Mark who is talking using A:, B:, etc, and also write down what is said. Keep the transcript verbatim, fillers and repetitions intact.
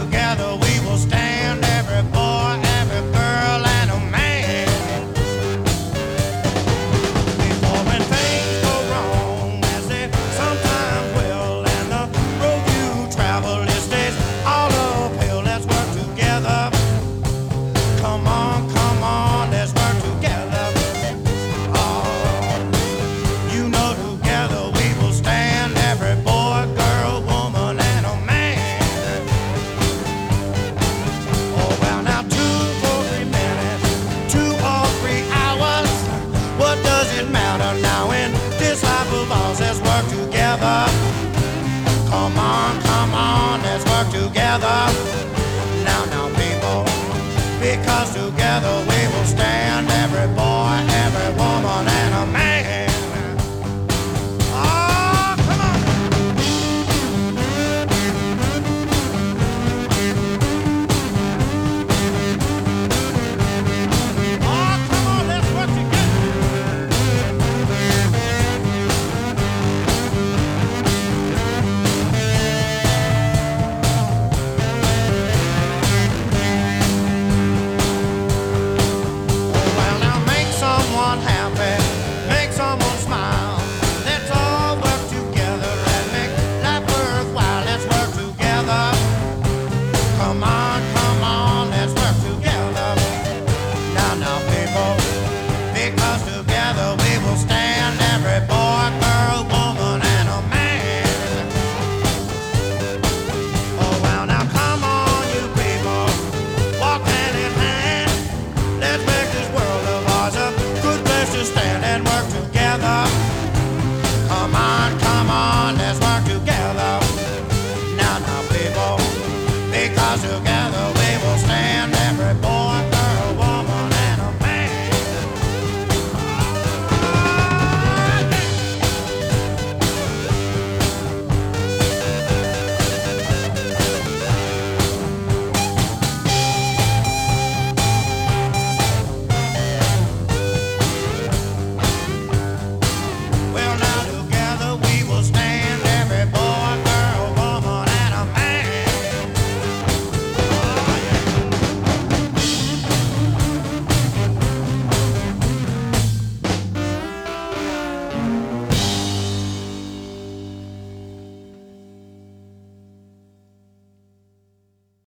A: together we will stand, every boy, every girl, and a man. Before when things go wrong, as they sometimes will, and the road you travel is stays all uphill. Let's work together. Come on, come on, let's work together. Oh, you know together we will stand, every boy, girl, woman, and a man. Oh, well, now two for three minutes, two or three hours. What does it matter now in this life of ours? Let's work together. Come on, come on, let's work together. Now, now, people, because together we will stand, every boy.